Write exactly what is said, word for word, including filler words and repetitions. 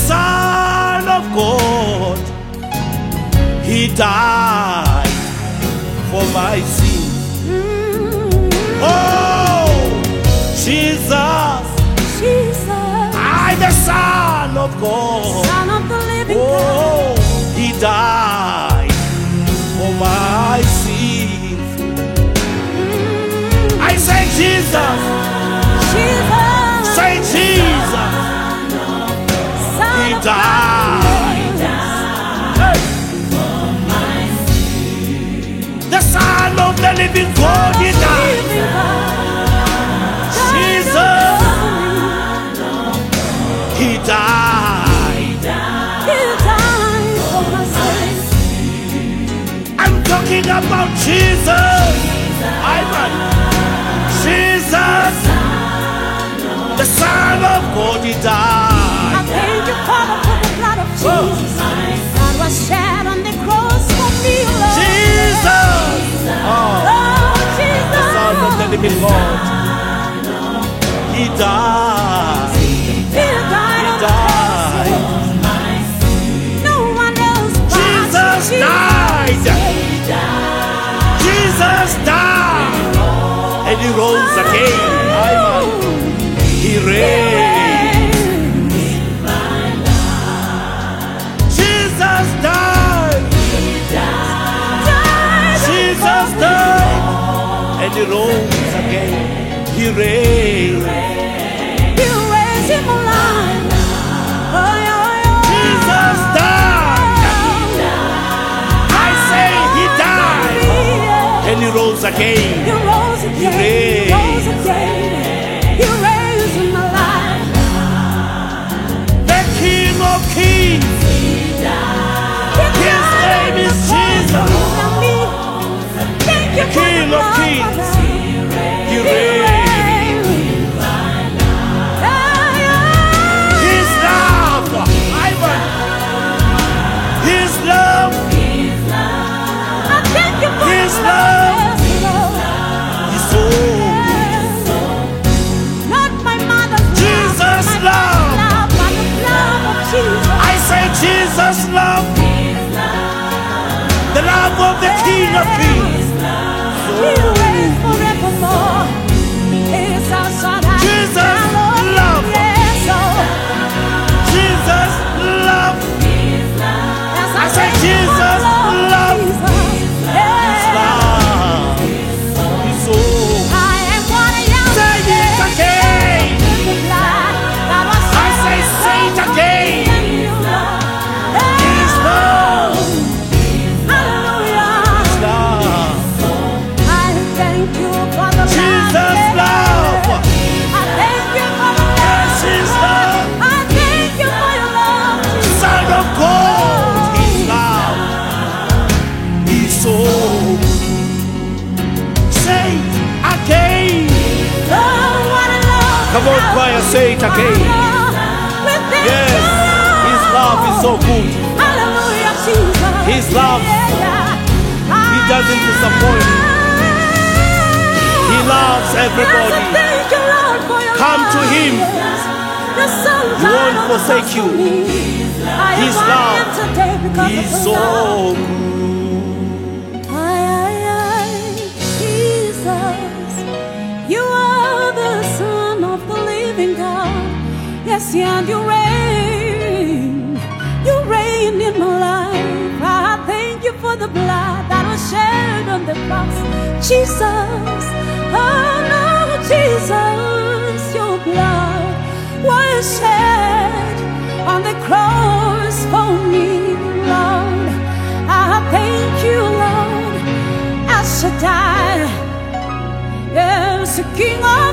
Son of God, He died for my sin. Oh, Jesus, Jesus, I, the Son of God, Son of the living oh, He died for my sins. I say Jesus, Jesus, say Jesus, Son He of died. The Son of the living God, He died. Jesus, He died. He died for my sins. I'm talking about Jesus. Ivan. Jesus, the Son of God, He I died. thank you, Father, for the blood of Jesus that was shed on the cross for me, Lord. Jesus, oh, Oh, Jesus, the Son of the living God, He died. He died He on the died. cross. No one else but Jesus died. Jesus died. And He rose again. He reigned. Jesus died. Jesus died. And He rose again. He reigned. You raised Him alive. Oh, yeah, yeah. Jesus died. I say He died. And He rose again. You rose again. You rose again. You raised Him alive. The King of Kings. His name is Jesus. Thank you, King of Kings. He reigned. His love, Ivan. His love, His love, His soul. Not my mother's Jesus' love, love. but the love of Jesus. I say Jesus' love, the love of the King of Kings. He reigns forevermore. He's our son, our Jesus' Lord. love. Yes, oh. Jesus' love. Yes, I say Jesus' love. Yes. Love. His soul. I am what I am. Say it again. The blood that was I say, say it again. His love. Hallelujah. His love. I thank you for the Jesus' love. I thank you for the Yes, His love. I thank you for your love. Son of God. His love. His soul. Say it again. Oh, what a love. Come on, choir, say it again. Yes, His love is so good. Hallelujah, Jesus. His love, He doesn't disappoint. He loves everybody. Thank you, Lord, for your Come to love. Him. The sun He won't died on the forsake cross you. for me. I am His what I love am today because is of the so love. good. Aye, aye, aye, Jesus, you are the Son of the living God. Yes, and you reign, you reign in my life. I thank you for the blood that was shed on the cross. Jesus, oh no, Jesus, your blood was shed on the cross for me, Lord. I thank you, Lord, El Shaddai, yes, the King of